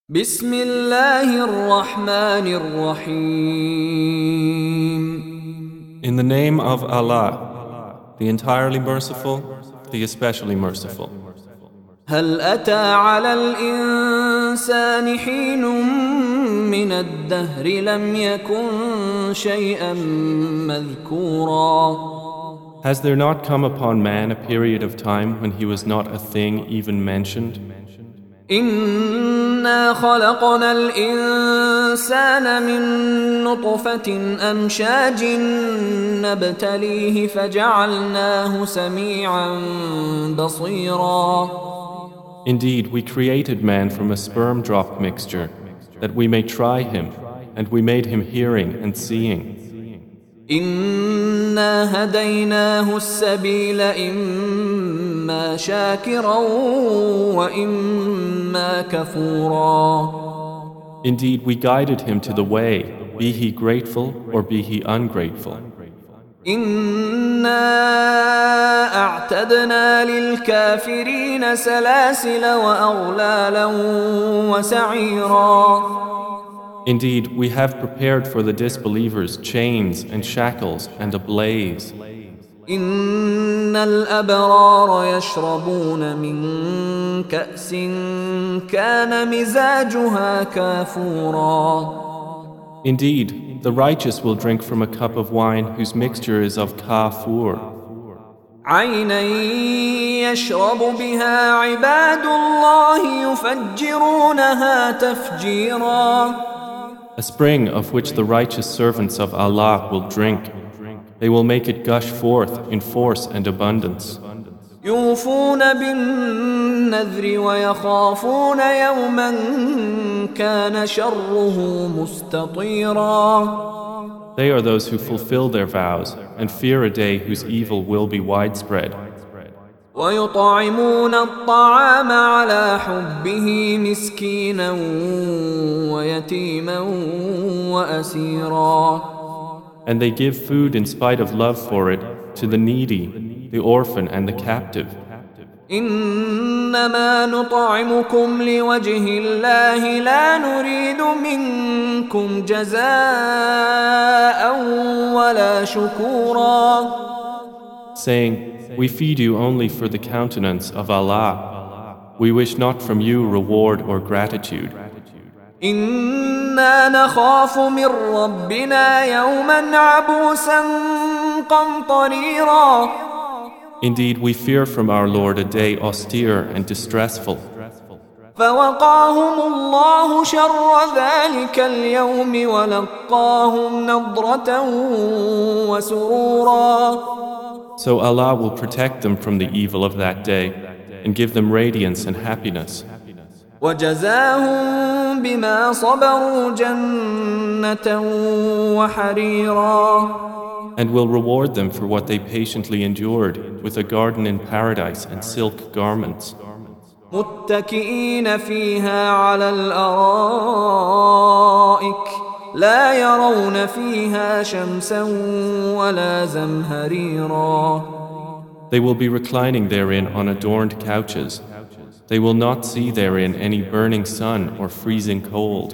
بسم الله الرحمن الرحيم. In the name of Allah, the entirely merciful, the especially merciful. هل أتى على الإنسان حين من الدهر لم يكن شيئا مذكورا. Has there not come upon man a period of time when he was not a thing even mentioned? إنا خلقنا الإنسان من نطفة أمشاج نبتليه فجعلناه سميعا بصيرا. Indeed, we created man from a sperm drop mixture, that we may try him, and we made him hearing and seeing. إنا هديناه السبيل إما شاكرا وإما كفورا. Indeed, we guided him to the way, be he grateful or be he ungrateful. إنا أعتدنا للكافرين سلاسل وأغلالا وسعيرا. Indeed, we have prepared for the disbelievers chains and shackles and a blaze. إن الأبرار يشربون من كأس كان مزاجها كافورا. Indeed, the righteous will drink from a cup of wine whose mixture is of kafur. عينا يشرب بها عباد الله يفجرونها تفجيرا. A spring of which the righteous servants of Allah will drink. They will make it gush forth in force and abundance. يوفون بالنذر ويخافون يوما كان شره مستطيرا. They are those who fulfill their vows and fear a day whose evil will be widespread. ويطعمون الطعام على حبه مسكينا ويتيما وأسيرا. And they give food in spite of love for it to the needy, the orphan and the captive. إنما نطعمكم لوجه الله لا نريد منكم جزاء ولا شكورا. Saying, we feed you only for the countenance of Allah. We wish not from you reward or gratitude. إنا نخاف من ربنا يوما عبوسا قمطريرا. Indeed, we fear from our Lord a day austere and distressful. فوقاهم الله شر ذلك اليوم ولقاهم نضرة وسرورا. So Allah will protect them from the evil of that day and give them radiance and happiness. وجزاهم بما صبروا جنة وحريرا. And will reward them for what they patiently endured with a garden in paradise and silk garments. متكئين فيها على الأرائك لا يرون فيها شمسا ولا زمهريرا. They will be reclining therein on adorned couches. They will not see therein any burning sun or freezing cold.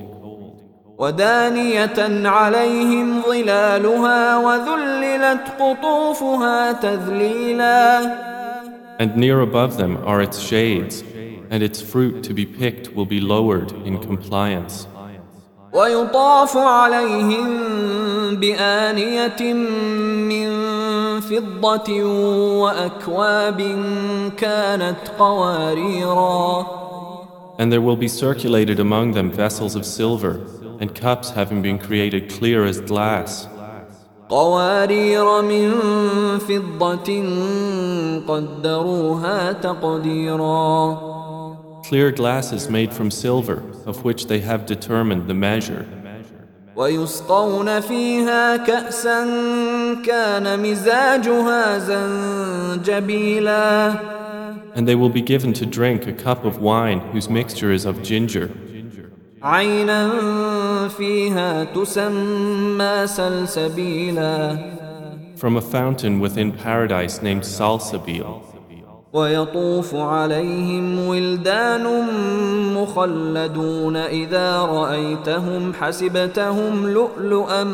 ودانية عليهم ظلالها وذللت قطوفها تذليلا. And near above them are its shades, and its fruit to be picked will be lowered in compliance. ويطاف عليهم بآنية من فضة وأكواب كانت قواريرا. And there will be circulated among them vessels of silver and cups having been created clear as glass. قوارير من فضة قدروها تقديرا. Clear glasses made from silver, of which they have determined the measure. ويسقون فيها كأسا كان مزاجها زنجبيلا. And they will be given to drink a cup of wine whose mixture is of ginger. عينا فيها تسمى سلسبيلا. From a fountain within paradise named Salsabil. ويطوف عليهم ولدان مخلدون إذا رأيتهم حسبتهم لؤلؤا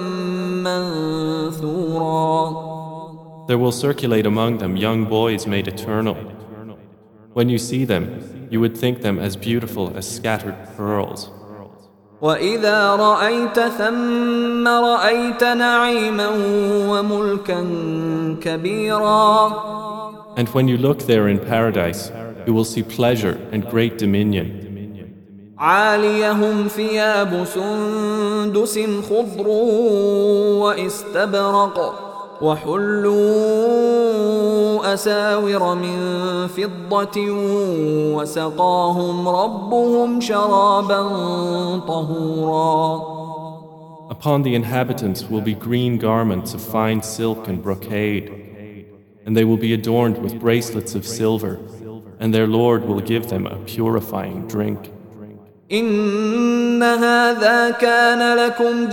منثورا. There will circulate among them young boys made eternal. When you see them, you would think them as beautiful as scattered pearls. وإذا رأيت ثم رأيت نعيما وملكا كبيرا. And when you look there in paradise, you will see pleasure and great dominion. عاليهم ثياب سندس خضر واستبرق وحلوا أساور من فضة وسقاهم ربهم شرابا طهورا. Upon the inhabitants will be green garments of fine silk and brocade, and they will be adorned with bracelets of silver, and their Lord will give them a purifying drink. إن هذا كان لكم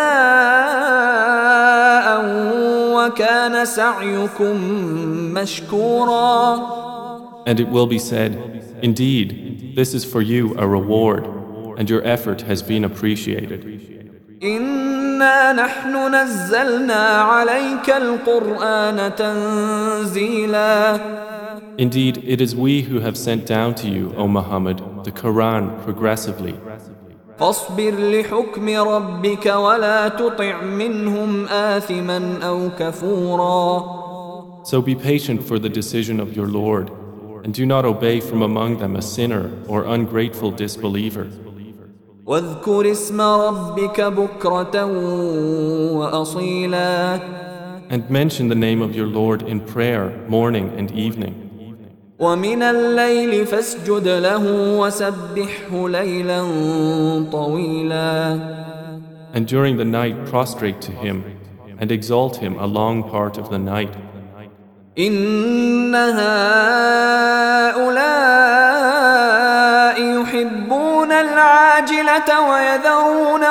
جزاء وكان سعيكم مشكورا. And it will be said, indeed, this is for you a reward, and your effort has been appreciated. إنا نحن نزلنا عليك القرآن تنزيلا. Indeed, it is we who have sent down to you, O Muhammad, the Quran progressively. فاصبر لحكم ربك ولا تطع منهم آثما أو كفورا. So be patient for the decision of your Lord, and do not obey from among them a sinner or ungrateful disbeliever. واذكر اسم ربك بكرة وأصيلا. And mention the name of your Lord in prayer, morning and evening. ومن الليل فاسجد له وسبحه ليلا طويلا. And during the night prostrate to him and exalt him a long part of the night. إن هؤلاء يحبون العاجلة ويذرون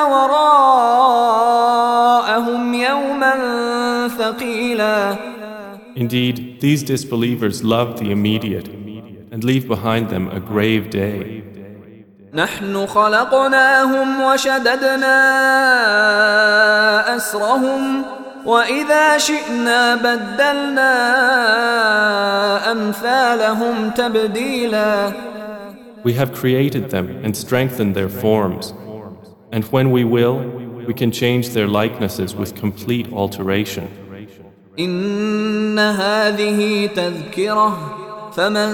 وراءهم يوما ثقيلا. Indeed, these disbelievers love the immediate and leave behind them a grave day. نحن خلقناهم وشددنا أسرهم وإذا شئنا بدلنا أمثالهم تبديلا. We have created them and strengthened their forms, and when we will, we can change their likenesses with complete alteration. إن هذه تذكرة فمن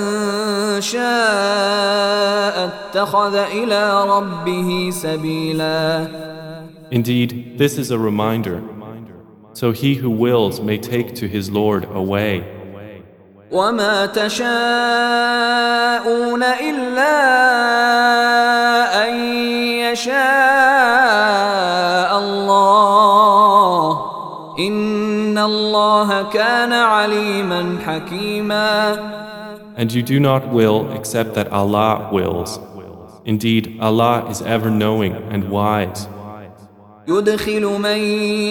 شاء اتخذ إلى ربه سبيلا. Indeed, this is a reminder, so he who wills may take to his Lord a way. وما تشاءون إلا أن يشاء الله إن الله كان عليما حكيما. And you do not will except that Allah wills. Indeed, Allah is ever knowing and wise. يدخل من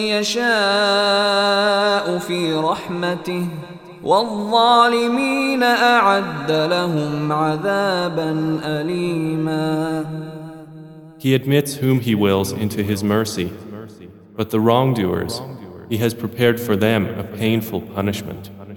يشاء في رحمته والظالمين أعد لهم عذابا أليما. He admits whom He wills into His mercy, but the wrongdoers, He has prepared for them a painful punishment.